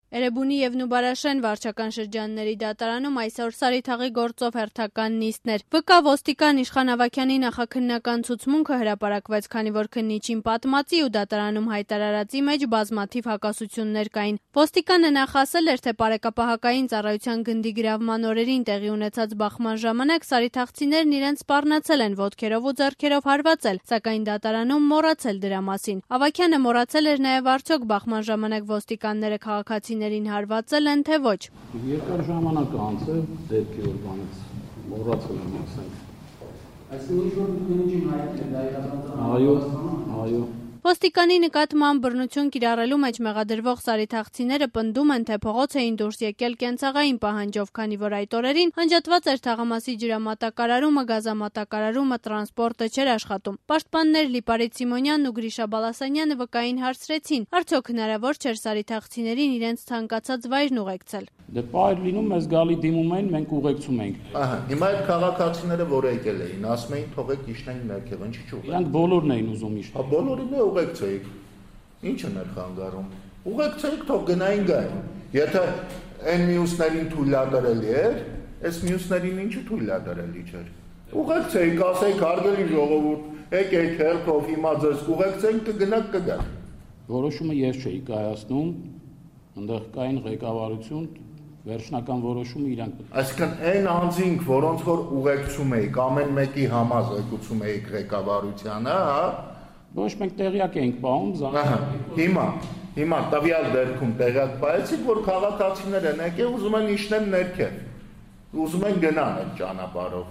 Էրեբունի և Նուբարաշեն վարչական շրջանների դատարանում այսօր Սարիթաղի գործով հերթական նիստներ։ ՎԿ ոստիկան Իշխան Ավագյանի նախաքննական ցուցմունքը հրապարակվեց, քանի որ քննիչին պատմածի ու դատարանում հայտարարածի մեջ բազմաթիվ հակասություններ կային։ Ոստիկանը նախ ասել էր, թե Պարեկապահակային ծառայության գնդի գրավման օրերին տեղի ունեցած բախման ժամանակ սարիթաղցիներն իրենց սպառնացել են ոտքերով ու ձեռքերով հարվածել, սակայն դատարանում մոռացել դրա մասին։ Ավագյանը մոռացել էր նաև արդյոք բախման ժամանակ ոստիկանները քաղաքացիներին հարվածել են, թե ոչ։ Երկար ժամանակ անցել դեպքի որ բանից մոռացել եմ ասենք։ Այսինքն ինչ-որ քննիչին հայտնել դա իրականացան։ Այո։ Ոստիկանի նկատմամբ բռնություն կիրառելու մեջ մեղադրվող սարիթաղցիները պնդում են, թե փողոց էին դուրս եկել կենցաղային պահանջով, քանի որ այդ օրերին անջատված էր թաղամասի ջրամատակարարումը, գազամատակարարումը, տրանսպորտը չէր աշխատում։ Պաշտպաններ Լիպարետ Սիմոնյանն ու Գրիշա Բալասանյանը վկային հարցրեցին, արդյոք հնարավոր չէր սարիթաղցիներին իրենց ցանկացած վայրն ուղեկցել։ Դե պայր լինում մեզ գալի դիմում են, մենք ուղեկցում ենք։ Հիմա այդ քաղաքացիները որ եկել էին, ասում էին թողեք իշնեն ներքև, ինչի՞ չուղեկցում։ Իրանք բոլորն էին ուզում իշտ։ Բոլորին է ուղեկցեիք։ Ինչը ներ խանգարում։ Ուղեկցեիք, թող գնային գային։ Եթե այն մյուսներին թույլատրելի էր, այս մյուսներին ինչու թույլատրելի չէր։ Ուղեկցեիք, ասեիք հարգելի ժողովուրդ, եկեք հերթով հիմա ձեզ ուղեկցենք, կգնաք կգաք։ Որոշումը ես չէի կայացնում, այնտեղ կային ղեկավարություն, վերջնական որոշումը իրանք։ Այսինքն այն անձինք, որոնց որ ուղեկցում էիք, ամեն մեկի համար եկուցում էիք ղեկավարությանը, հա։ Ոչ մենք տեղյակ էինք պահում, Հիմա տվյալ դեպքում տեղյակ պահեցիք, որ քաղաքացիները եկել ուզում են իշնեն ներքև, ուզում են գնան այդ ճանապարհով։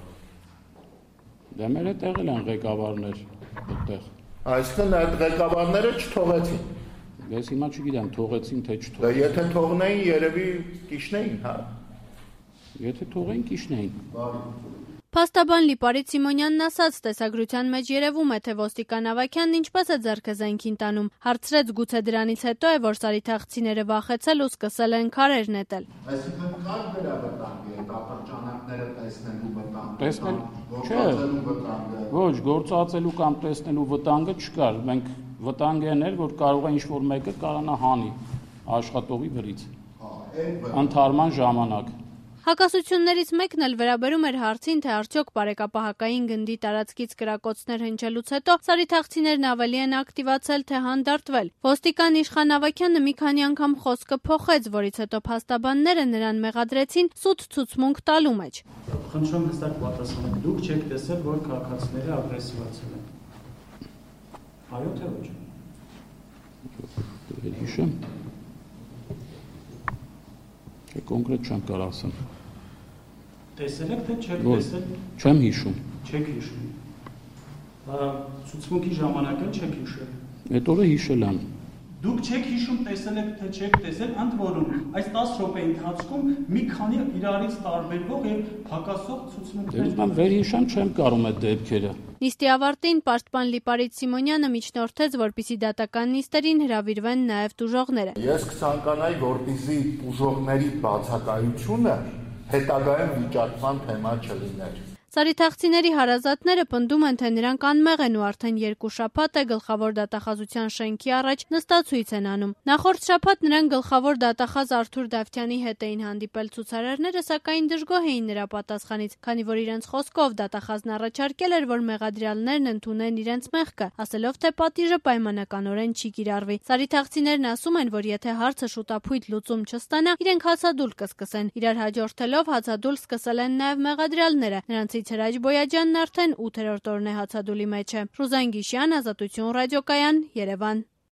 Դե մեր հետ եղել են ղեկավարներ այդտեղ։ Այսինքն այդ ղեկավարները չթողեցին։ Ես հիմա չգիտեմ, թողեցին թե չթողեցին։ Դա եթե թողնեին, երևի կիշնեին, հա։ Եթե թողեին, կիշնեին։ Փաստաբան Լիպարետ Սիմոնյանն ասաց, տեսագրության մեջ երևում է, թե ոստիկան Ավագյանն ինչպես է ձեռքը զենքին տանում։ Հարցրեց, գուցե դրանից հետո է, որ սարիթաղցիները վախեցել ու սկսել են քարեր նետել։ Այսինքն կար դրա վտանգի, այդ ապրջանակները տեսնելու վտանգը։ Չէ։ Ոչ, գործածելու կամ տեսնելու վտանգը չկար։ Մենք վտանգն էր, որ կարող է ինչ-որ մեկը կարողանա հանի աշխատողի վրից։ Ընթարման ժամանակ։ Հակասություններից մեկն էլ վերաբերում էր հարցին, թե արդյոք Պարեկապահակային գնդի տարածքից կրակոցներ հնչելուց հետո սարիթաղցիներն ավելի են ակտիվացել, թե հանդարտվել։ Ոստիկան Իշխան Ավագյանը մի քանի անգամ խոսքը փոխեց, որից հետո փաստաբանները նրան մեղադրեցին սուտ ցուցմունք տալու մեջ։ Խնդրում հստակ պատասխանեք, դուք չեք տեսել, որ քաղաքացիները ագրեսիվացել են։ Այո թե ոչ։ Հիշեմ։ Կոնկրետ չեմ կարող ասեմ։ Տեսել եք թե չեք տեսել։ Չեմ հիշում։ Չեք հիշում։ Ցուցմունքի ժամանակը չեք հիշել։ Այդ օրը հիշել եմ։ Դուք չեք հիշում տեսել եք թե չեք տեսել, ընդ որում այս 10 րոպեի ընթացքում մի քանի իրարից տարբերվող եւ հակասող ցուցմունքներ։ Դե վերհիշեմ չեմ կարող այդ դեպքերը։ Նիստի ավարտին պաշտպան Լիպարետ Սիմոնյանը միջնորդեց, որպիսի դատական նիստերին հրավիրվեն նաև տուժողները։ Ես կցանկանայի, որպիսի տուժողների բացակայությունը հետագայում վիճակման թեմա չլիներ։ Սարիթաղցիների հարազատները պնդում են, թե նրանք անմեղ են ու արդեն 2 շաբաթ է գլխավոր դատախազության շենքի առաջ նստացույց են անում։ Նախորդ շաբաթ նրանք գլխավոր դատախազ Արթուր Դավթյանի հետ էին հանդիպել ցուցարարները, սակայն դժգոհ էին նրա պատասխանից, քանի որ իրենց խոսքով դատախազն առաջարկել էր, որ մեղադրյալներն ընդունեն իրենց մեղքը, ասելով, թե պատիժը պայմանականորեն չի կիրառվի։ Սարիթաղցիներն ասում են, որ եթե հարցը շուտափույթ լուծում չստանա, իրենք հացադուլ կսկսեն։ Իրար հաջորդելով հացադուլ սկսել են նաև մեղադրյալները։ Նրանցից Հրաչ Բոյաջյանն արդեն 8-րդ օրն է հացադուլի մեջ է։ Ռուզան Գիշյան, Ազատություն ռադիոկայան, Երևան։